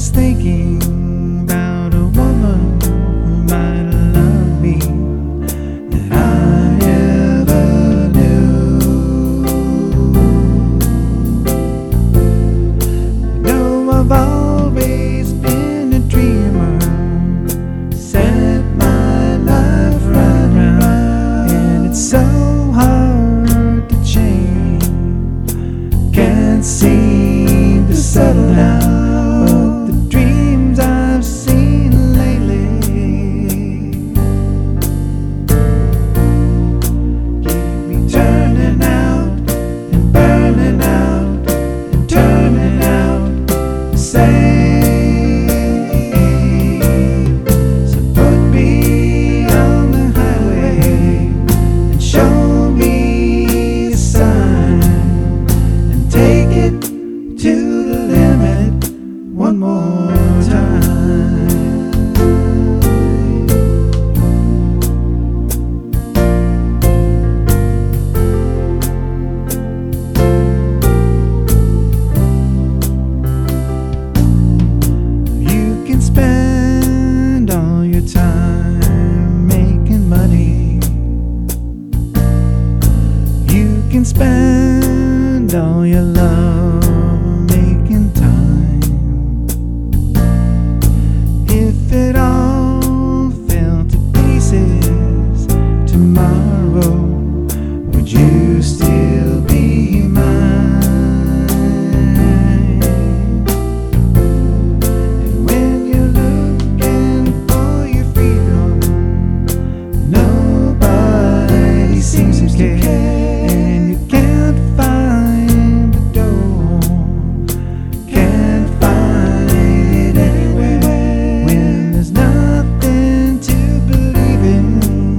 was thinking about a woman who might love me that I never knew. You know, I've always been a dreamer, set my life right round, and it's so hard to change, can't seem to settle down. But the dreams I've seen lately keep me turning out and burning out and turning out the same. So put me on the highway and show me a sign and take it to the limit one more time. You can spend all your time making money. You can spend all your love making time. If it all fell to pieces tomorrow, would you still be mine? And when you're looking for your freedom, nobody seems to care, and you can't find the door, can't find it anywhere. When there's nothing to believe in,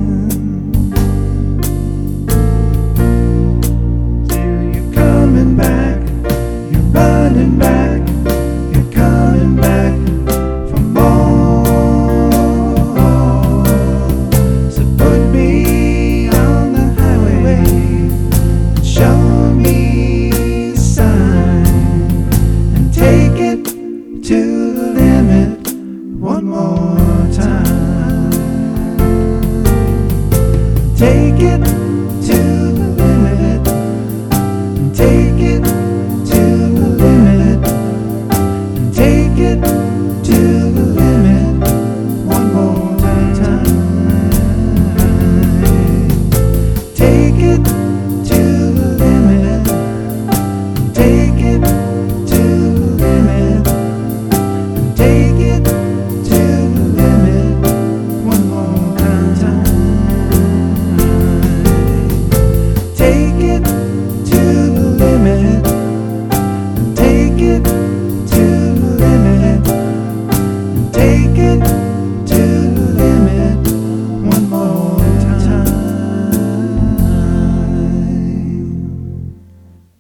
still you're coming back, you're running back, you're coming back for more. So put me on the highway and show me a sign and take it to the limit one more time. Take it to the limit, take it to the limit, take it to the limit one more time. Take it to the limit, take